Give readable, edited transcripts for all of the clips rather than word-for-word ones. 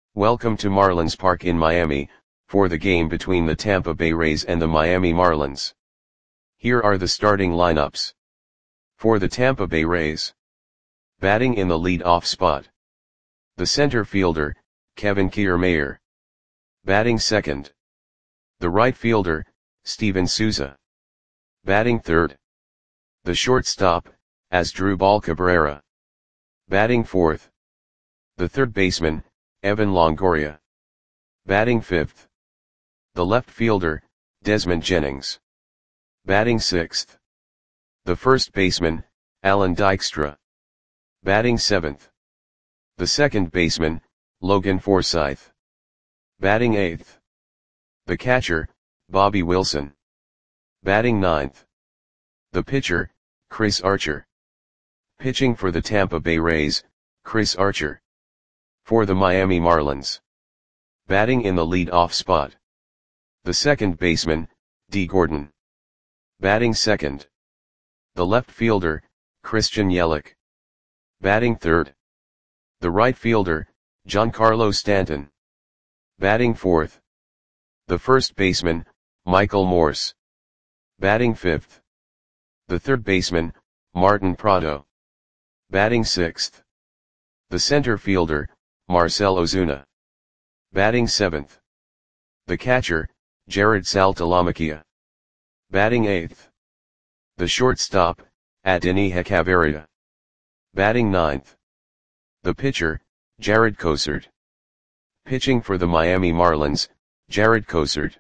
Welcome to Marlins Park in Miami, for the game between the Tampa Bay Rays and the Miami Marlins. Here are the starting lineups. For the Tampa Bay Rays. Batting in the lead-off spot. The center fielder, Kevin Kiermaier. Batting second. The right fielder, Steven Souza. Batting third. The shortstop, Asdrubal Cabrera. Batting fourth. The third baseman, Evan Longoria. Batting fifth. The left fielder, Desmond Jennings. Batting sixth. The first baseman, Alan Dykstra. Batting seventh. The second baseman, Logan Forsythe. Batting eighth. The catcher, Bobby Wilson. Batting ninth. The pitcher, Chris Archer. Pitching for the Tampa Bay Rays, Chris Archer. For the Miami Marlins. Batting in the lead-off spot. The second baseman, Dee Gordon. Batting second. The left fielder, Christian Yelich. Batting third. The right fielder, Giancarlo Stanton. Batting fourth. The first baseman, Michael Morse. Batting fifth. The third baseman, Martin Prado. Batting sixth. The center fielder, Marcell Ozuna. Batting seventh. The catcher, Jared Saltalamacchia. Batting eighth. The shortstop, Adeiny Hechavarria. Batting ninth. The pitcher, Jarred Cosard. Pitching for the Miami Marlins, Jarred Cosard.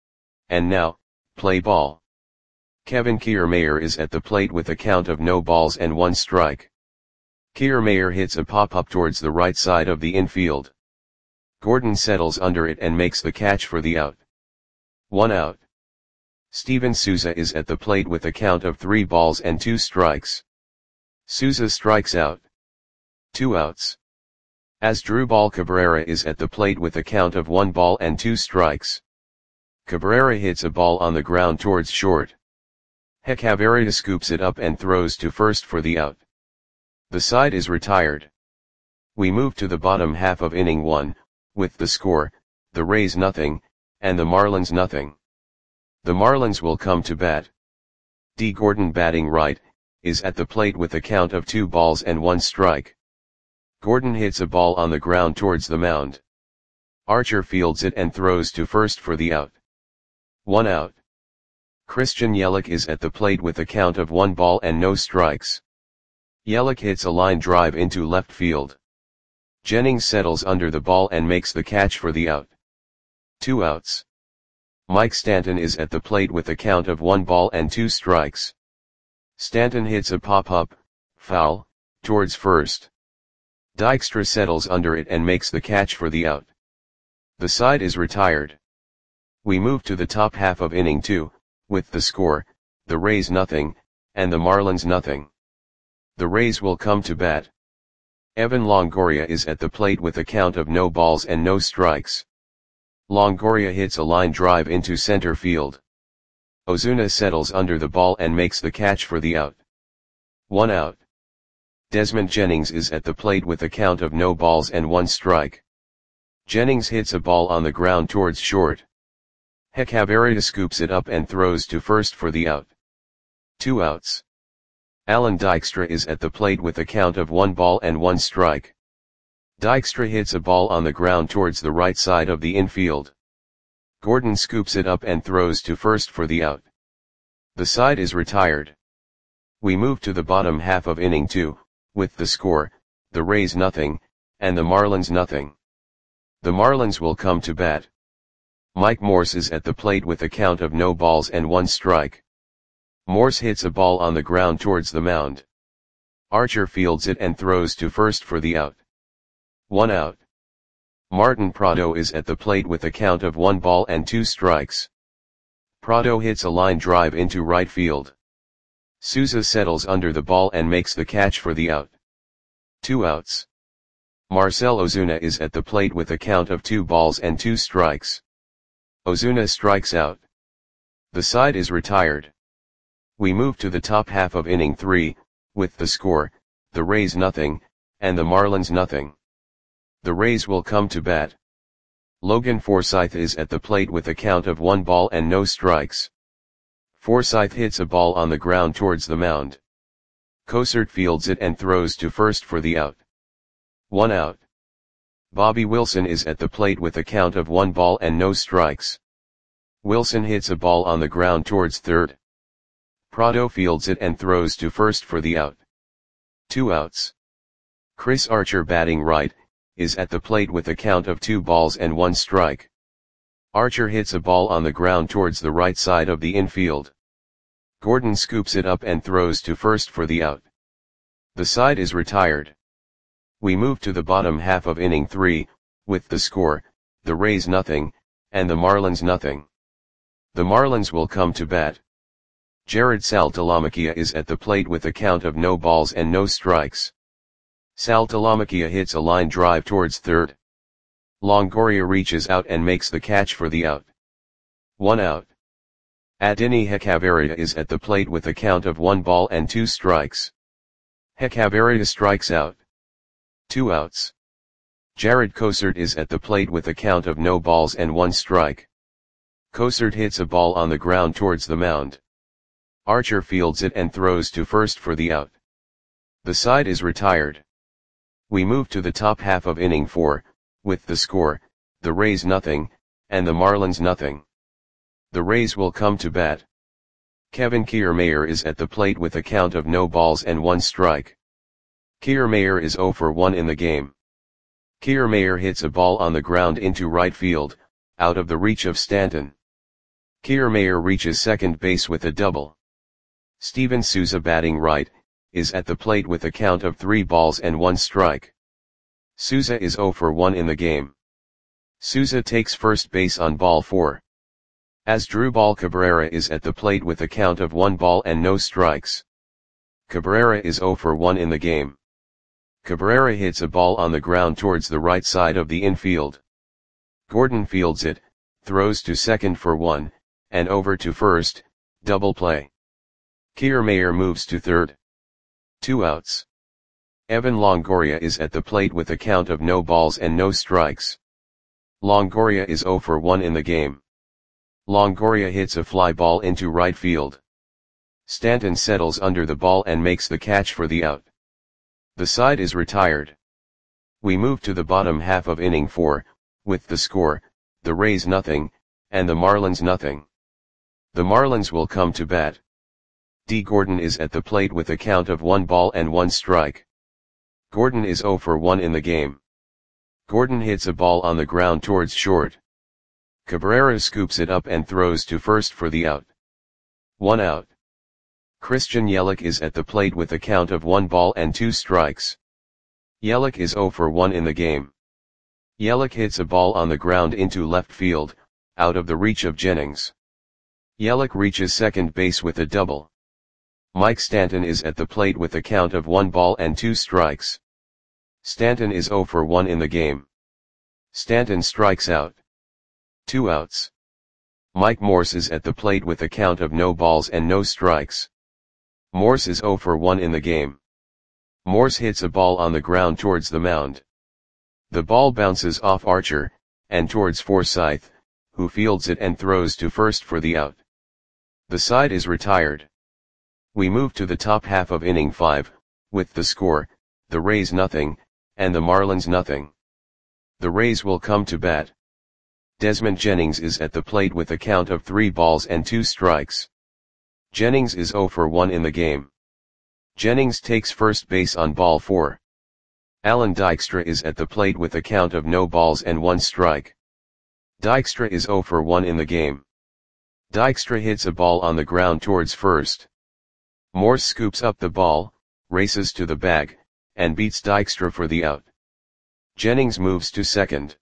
And now, play ball. Kevin Kiermaier is at the plate with a count of no balls and one strike. Kiermaier hits a pop-up towards the right side of the infield. Gordon settles under it and makes the catch for the out. 1 out. Steven Souza is at the plate with a count of 3 balls and 2 strikes. Souza strikes out. 2 outs. Asdrubal Cabrera is at the plate with a count of 1 ball and 2 strikes. Cabrera hits a ball on the ground towards short. Hechavarria scoops it up and throws to first for the out. The side is retired. We move to the bottom half of inning 1, with the score, the Rays nothing, and the Marlins nothing. The Marlins will come to bat. Dee Gordon batting right, is at the plate with a count of 2 balls and 1 strike. Gordon hits a ball on the ground towards the mound. Archer fields it and throws to first for the out. 1 out. Christian Yelich is at the plate with a count of 1 ball and no strikes. Yelich hits a line drive into left field. Jennings settles under the ball and makes the catch for the out. 2 outs. Mike Stanton is at the plate with a count of 1 ball and 2 strikes. Stanton hits a pop-up, foul, towards first. Dykstra settles under it and makes the catch for the out. The side is retired. We move to the top half of inning 2, with the score, the Rays nothing, and the Marlins nothing. The Rays will come to bat. Evan Longoria is at the plate with a count of no balls and no strikes. Longoria hits a line drive into center field. Ozuna settles under the ball and makes the catch for the out. 1 out. Desmond Jennings is at the plate with a count of no balls and 1 strike. Jennings hits a ball on the ground towards short. Hechavarria scoops it up and throws to first for the out. 2 outs. Alan Dykstra is at the plate with a count of 1 ball and 1 strike. Dykstra hits a ball on the ground towards the right side of the infield. Gordon scoops it up and throws to first for the out. The side is retired. We move to the bottom half of inning 2, with the score, the Rays nothing, and the Marlins nothing. The Marlins will come to bat. Mike Morse is at the plate with a count of no balls and 1 strike. Morse hits a ball on the ground towards the mound. Archer fields it and throws to first for the out. 1 out. Martin Prado is at the plate with a count of 1 ball and 2 strikes. Prado hits a line drive into right field. Souza settles under the ball and makes the catch for the out. 2 outs. Marcell Ozuna is at the plate with a count of 2 balls and 2 strikes. Ozuna strikes out. The side is retired. We move to the top half of inning 3, with the score, the Rays nothing, and the Marlins nothing. The Rays will come to bat. Logan Forsythe is at the plate with a count of 1 ball and no strikes. Forsythe hits a ball on the ground towards the mound. Cosart fields it and throws to first for the out. 1 out. Bobby Wilson is at the plate with a count of 1 ball and no strikes. Wilson hits a ball on the ground towards third. Prado fields it and throws to first for the out. 2 outs. Chris Archer, batting right, is at the plate with a count of 2 balls and 1 strike. Archer hits a ball on the ground towards the right side of the infield. Gordon scoops it up and throws to first for the out. The side is retired. We move to the bottom half of inning 3, with the score, the Rays nothing, and the Marlins nothing. The Marlins will come to bat. Jared Saltalamacchia is at the plate with a count of no balls and no strikes. Saltalamacchia hits a line drive towards third. Longoria reaches out and makes the catch for the out. 1 out. Adeiny Hechavarria is at the plate with a count of 1 ball and 2 strikes. Hechavarria strikes out. 2 outs. Jared Cosart is at the plate with a count of no balls and 1 strike. Cosart hits a ball on the ground towards the mound. Archer fields it and throws to first for the out. The side is retired. We move to the top half of inning 4, with the score, the Rays nothing, and the Marlins nothing. The Rays will come to bat. Kevin Kiermaier is at the plate with a count of no balls and 1 strike. Kiermaier is 0 for 1 in the game. Kiermaier hits a ball on the ground into right field, out of the reach of Stanton. Kiermaier reaches second base with a double. Steven Souza, batting right, is at the plate with a count of 3 balls and 1 strike. Souza is 0 for 1 in the game. Souza takes first base on ball 4. Asdrubal Cabrera is at the plate with a count of 1 ball and no strikes. Cabrera is 0 for 1 in the game. Cabrera hits a ball on the ground towards the right side of the infield. Gordon fields it, throws to second for 1, and over to first, double play. Kiermaier moves to third. 2 outs. Evan Longoria is at the plate with a count of no balls and no strikes. Longoria is 0 for 1 in the game. Longoria hits a fly ball into right field. Stanton settles under the ball and makes the catch for the out. The side is retired. We move to the bottom half of inning 4, with the score, the Rays nothing, and the Marlins nothing. The Marlins will come to bat. D. Gordon is at the plate with a count of 1 ball and 1 strike. Gordon is 0 for 1 in the game. Gordon hits a ball on the ground towards short. Cabrera scoops it up and throws to first for the out. 1 out. Christian Yelich is at the plate with a count of 1 ball and 2 strikes. Yelich is 0 for 1 in the game. Yelich hits a ball on the ground into left field, out of the reach of Jennings. Yelich reaches second base with a double. Mike Stanton is at the plate with a count of 1 ball and 2 strikes. Stanton is 0 for 1 in the game. Stanton strikes out. 2 outs. Mike Morse is at the plate with a count of no balls and no strikes. Morse is 0 for 1 in the game. Morse hits a ball on the ground towards the mound. The ball bounces off Archer, and towards Forsythe, who fields it and throws to first for the out. The side is retired. We move to the top half of inning 5, with the score, the Rays nothing, and the Marlins nothing. The Rays will come to bat. Desmond Jennings is at the plate with a count of 3 balls and 2 strikes. Jennings is 0 for 1 in the game. Jennings takes first base on ball 4. Alan Dykstra is at the plate with a count of no balls and 1 strike. Dykstra is 0 for 1 in the game. Dykstra hits a ball on the ground towards first. Morse scoops up the ball, races to the bag, and beats Dykstra for the out. Jennings moves to second.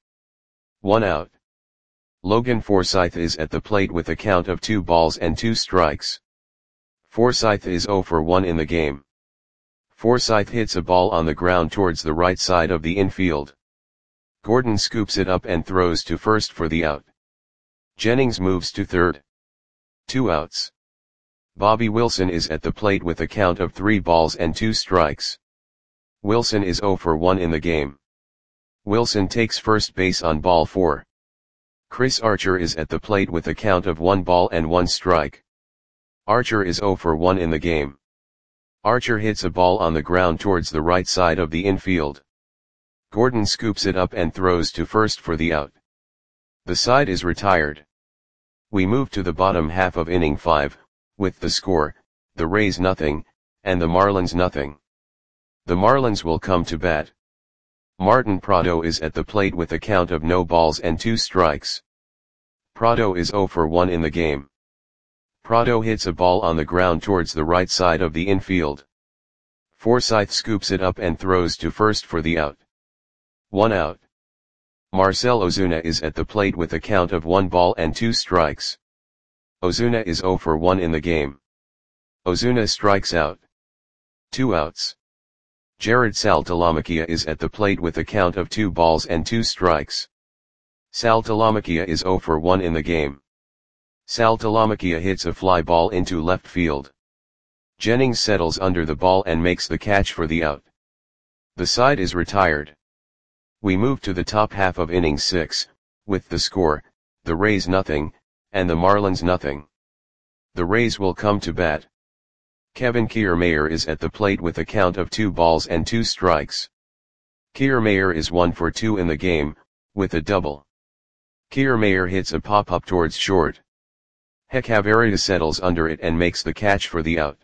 1 out. Logan Forsythe is at the plate with a count of 2 balls and 2 strikes. Forsythe is 0 for 1 in the game. Forsythe hits a ball on the ground towards the right side of the infield. Gordon scoops it up and throws to first for the out. Jennings moves to third. 2 outs. Bobby Wilson is at the plate with a count of 3 balls and 2 strikes. Wilson is 0 for 1 in the game. Wilson takes first base on ball 4. Chris Archer is at the plate with a count of 1 ball and 1 strike. Archer is 0 for 1 in the game. Archer hits a ball on the ground towards the right side of the infield. Gordon scoops it up and throws to first for the out. The side is retired. We move to the bottom half of inning 5, with the score, the Rays nothing, and the Marlins nothing. The Marlins will come to bat. Martin Prado is at the plate with a count of no balls and 2 strikes. Prado is 0 for 1 in the game. Prado hits a ball on the ground towards the right side of the infield. Forsythe scoops it up and throws to first for the out. 1 out. Marcell Ozuna is at the plate with a count of 1 ball and 2 strikes. Ozuna is 0 for 1 in the game. Ozuna strikes out. 2 outs. Jared Saltalamacchia is at the plate with a count of 2 balls and 2 strikes. Saltalamacchia is 0 for 1 in the game. Saltalamacchia hits a fly ball into left field. Jennings settles under the ball and makes the catch for the out. The side is retired. We move to the top half of inning 6, with the score, the Rays nothing, and the Marlins nothing. The Rays will come to bat. Kevin Kiermaier is at the plate with a count of 2 balls and 2 strikes. Kiermaier is 1 for 2 in the game, with a double. Kiermaier hits a pop-up towards short. Hechavarria settles under it and makes the catch for the out.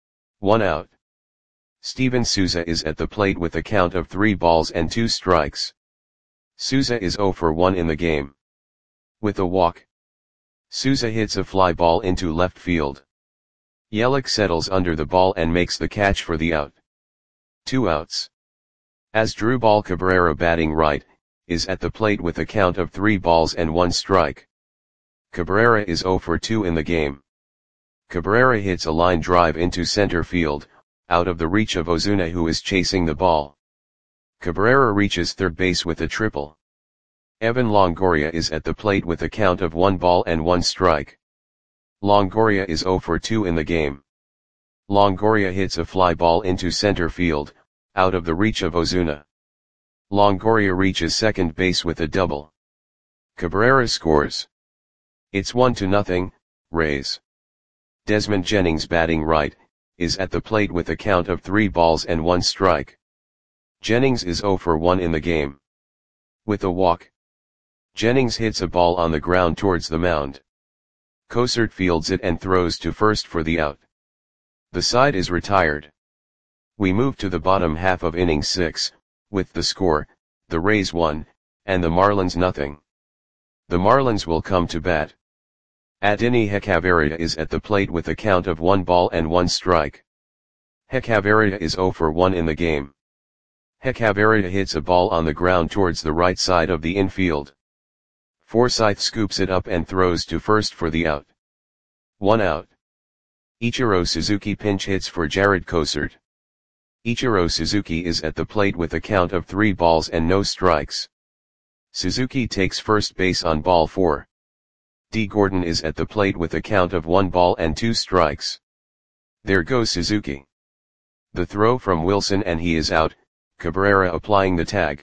1 out. Steven Souza is at the plate with a count of 3 balls and 2 strikes. Souza is 0 for 1 in the game. With a walk. Souza hits a fly ball into left field. Yelich settles under the ball and makes the catch for the out. 2 outs. Asdrubal Cabrera, batting right, is at the plate with a count of 3 balls and 1 strike. Cabrera is 0 for 2 in the game. Cabrera hits a line drive into center field, out of the reach of Ozuna, who is chasing the ball. Cabrera reaches third base with a triple. Evan Longoria is at the plate with a count of 1 ball and 1 strike. Longoria is 0 for 2 in the game. Longoria hits a fly ball into center field, out of the reach of Ozuna. Longoria reaches second base with a double. Cabrera scores. It's 1-0, Rays. Desmond Jennings, batting right, is at the plate with a count of 3 balls and 1 strike. Jennings is 0 for 1 in the game. With a walk. Jennings hits a ball on the ground towards the mound. Cosart fields it and throws to first for the out. The side is retired. We move to the bottom half of inning 6, with the score, the Rays 1, and the Marlins nothing. The Marlins will come to bat. Adeiny Hechavarria is at the plate with a count of 1 ball and 1 strike. Hechavarria is 0 for 1 in the game. Hechavarria hits a ball on the ground towards the right side of the infield. Forsythe scoops it up and throws to first for the out. 1 out. Ichiro Suzuki pinch hits for Jared Cosart. Ichiro Suzuki is at the plate with a count of 3 balls and no strikes. Suzuki takes first base on ball 4. D. Gordon is at the plate with a count of 1 ball and 2 strikes. There goes Suzuki. The throw from Wilson and he is out, Cabrera applying the tag.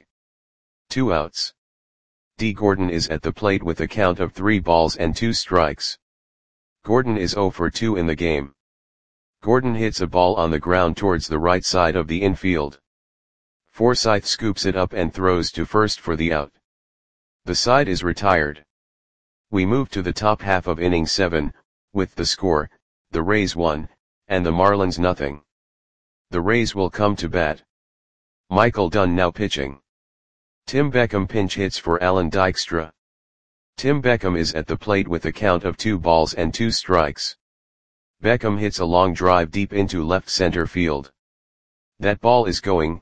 2 outs. D. Gordon is at the plate with a count of 3 balls and 2 strikes. Gordon is 0 for 2 in the game. Gordon hits a ball on the ground towards the right side of the infield. Forsythe scoops it up and throws to first for the out. The side is retired. We move to the top half of inning 7, with the score, the Rays 1, and the Marlins nothing. The Rays will come to bat. Michael Dunn now pitching. Tim Beckham pinch hits for Alan Dykstra. Tim Beckham is at the plate with a count of 2 balls and 2 strikes. Beckham hits a long drive deep into left center field. That ball is gone.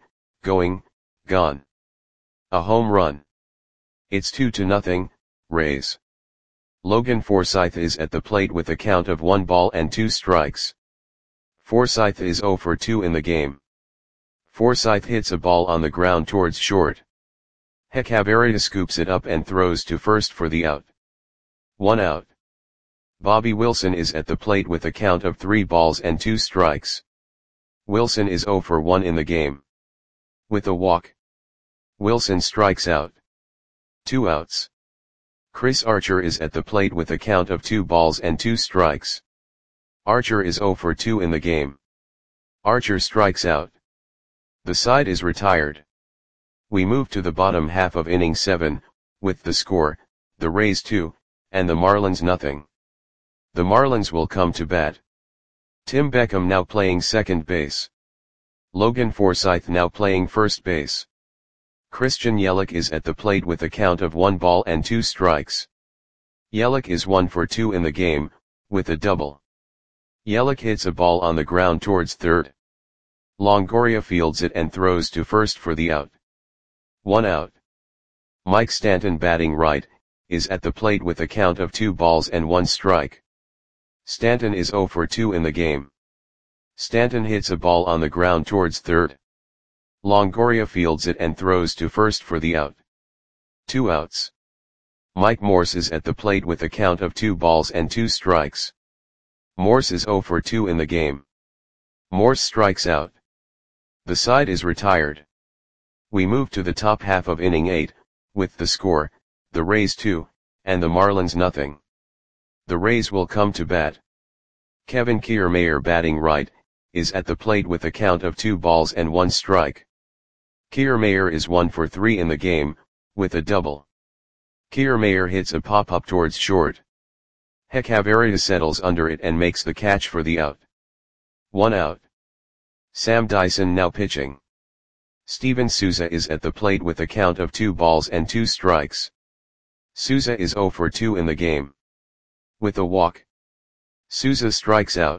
A home run. It's 2-0, Rays. Logan Forsythe is at the plate with a count of 1 ball and 2 strikes. Forsythe is 0 for 2 in the game. Forsythe hits a ball on the ground towards short. Hechavarria scoops it up and throws to first for the out. 1 out. Bobby Wilson is at the plate with a count of 3 balls and 2 strikes. Wilson is 0 for 1 in the game. With a walk. Wilson strikes out. 2 outs. Chris Archer is at the plate with a count of 2 balls and 2 strikes. Archer is 0 for 2 in the game. Archer strikes out. The side is retired. We move to the bottom half of inning 7, with the score, the Rays 2, and the Marlins nothing. The Marlins will come to bat. Tim Beckham now playing second base. Logan Forsythe now playing first base. Christian Yelich is at the plate with a count of 1 ball and 2 strikes. Yelich is 1 for 2 in the game, with a double. Yelich hits a ball on the ground towards third. Longoria fields it and throws to first for the out. 1 out. Mike Stanton batting right, is at the plate with a count of 2 balls and 1 strike. Stanton is 0 for 2 in the game. Stanton hits a ball on the ground towards third. Longoria fields it and throws to first for the out. 2 outs. Mike Morse is at the plate with a count of 2 balls and 2 strikes. Morse is 0 for 2 in the game. Morse strikes out. The side is retired. We move to the top half of inning 8, with the score, the Rays 2, and the Marlins nothing. The Rays will come to bat. Kevin Kiermaier batting right, is at the plate with a count of 2 balls and 1 strike. Kiermaier is 1 for 3 in the game, with a double. Kiermaier hits a pop-up towards short. Hechavarria settles under it and makes the catch for the out. 1 out. Sam Dyson now pitching. Steven Souza is at the plate with a count of 2 balls and 2 strikes. Souza is 0 for 2 in the game. With a walk. Souza strikes out.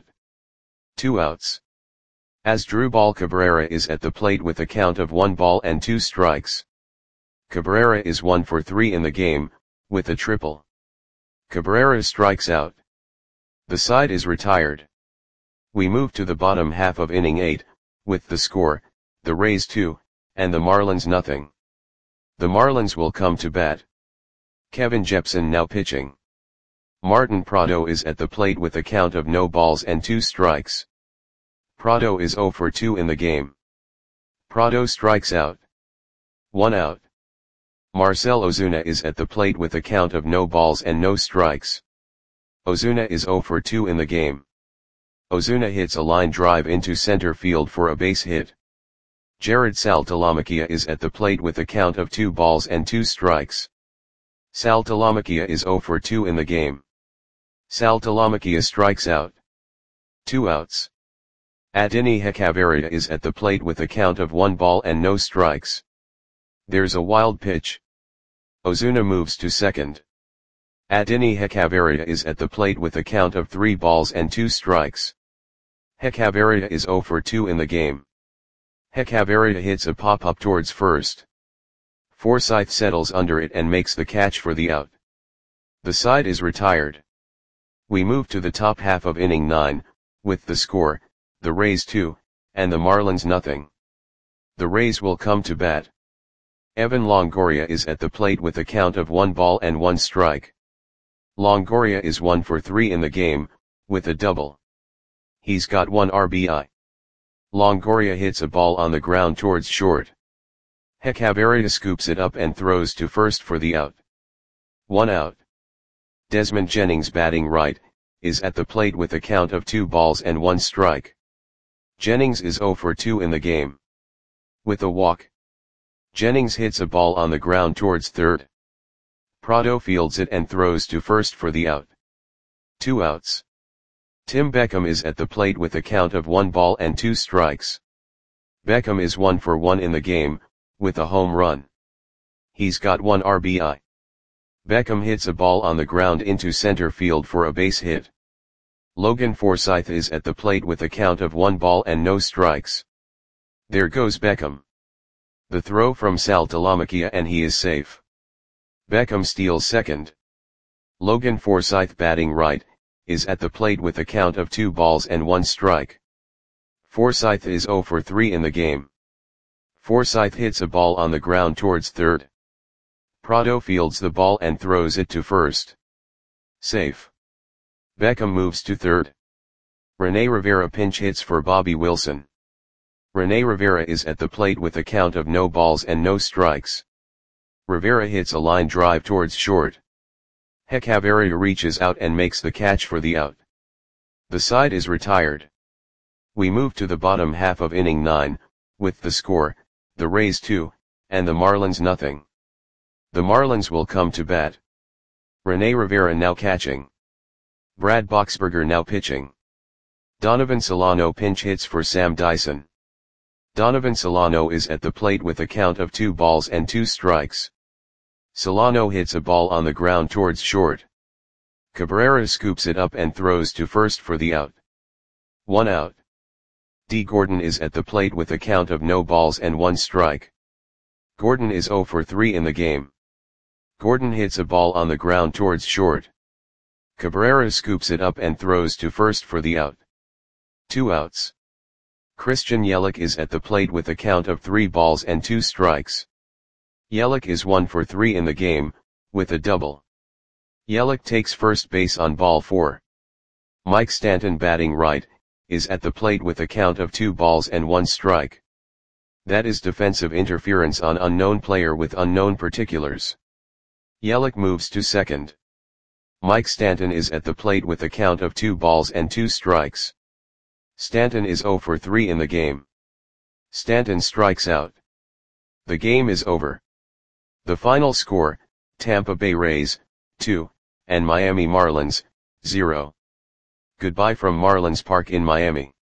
2 outs. Asdrubal Cabrera is at the plate with a count of 1 ball and 2 strikes. Cabrera is 1 for 3 in the game, with a triple. Cabrera strikes out. The side is retired. We move to the bottom half of inning 8, with the score, the Rays 2, and the Marlins nothing. The Marlins will come to bat. Kevin Jepsen now pitching. Martin Prado is at the plate with a count of no balls and 2 strikes. Prado is 0 for 2 in the game. Prado strikes out. 1 out. Marcell Ozuna is at the plate with a count of no balls and no strikes. Ozuna is 0 for 2 in the game. Ozuna hits a line drive into center field for a base hit. Jared Saltalamacchia is at the plate with a count of 2 balls and 2 strikes. Saltalamacchia is 0 for 2 in the game. Saltalamacchia strikes out. 2 outs. Adeiny Hechavarria is at the plate with a count of 1 ball and no strikes. There's a wild pitch. Ozuna moves to second. Adeiny Hechavarria is at the plate with a count of 3 balls and 2 strikes. Hechavarria is 0 for 2 in the game. Hechavarria hits a pop-up towards first. Forsythe settles under it and makes the catch for the out. The side is retired. We move to the top half of inning 9, with the score, the Rays 2, and the Marlins nothing. The Rays will come to bat. Evan Longoria is at the plate with a count of 1 ball and 1 strike. Longoria is 1 for 3 in the game, with a double. He's got 1 RBI. Longoria hits a ball on the ground towards short. Hechavarria scoops it up and throws to first for the out. 1 out. Desmond Jennings batting right, is at the plate with a count of 2 balls and 1 strike. Jennings is 0 for 2 in the game. With a walk. Jennings hits a ball on the ground towards third. Prado fields it and throws to first for the out. 2 outs. Tim Beckham is at the plate with a count of 1 ball and 2 strikes. Beckham is 1 for 1 in the game, with a home run. He's got 1 RBI. Beckham hits a ball on the ground into center field for a base hit. Logan Forsythe is at the plate with a count of 1 ball and no strikes. There goes Beckham. The throw from Saltalamacchia and he is safe. Beckham steals second. Logan Forsythe batting right, is at the plate with a count of 2 balls and 1 strike. Forsythe is 0 for 3 in the game. Forsythe hits a ball on the ground towards third. Prado fields the ball and throws it to first. Safe. Beckham moves to third. Rene Rivera pinch hits for Bobby Wilson. Rene Rivera is at the plate with a count of no balls and no strikes. Rivera hits a line drive towards short. Hechavarria reaches out and makes the catch for the out. The side is retired. We move to the bottom half of inning 9, with the score, the Rays 2, and the Marlins nothing. The Marlins will come to bat. Rene Rivera now catching. Brad Boxberger now pitching. Donovan Solano pinch hits for Sam Dyson. Donovan Solano is at the plate with a count of 2 balls and 2 strikes. Solano hits a ball on the ground towards short. Cabrera scoops it up and throws to first for the out. 1 out. D. Gordon is at the plate with a count of no balls and 1 strike. Gordon is 0 for 3 in the game. Gordon hits a ball on the ground towards short. Cabrera scoops it up and throws to first for the out. 2 outs. Christian Yelich is at the plate with a count of 3 balls and 2 strikes. Yelich is 1 for 3 in the game, with a double. Yelich takes first base on ball 4. Mike Stanton batting right, is at the plate with a count of 2 balls and 1 strike. That is defensive interference on unknown player with unknown particulars. Yelich moves to second. Mike Stanton is at the plate with a count of 2 balls and 2 strikes. Stanton is 0 for 3 in the game. Stanton strikes out. The game is over. The final score, Tampa Bay Rays, 2, and Miami Marlins, 0. Goodbye from Marlins Park in Miami.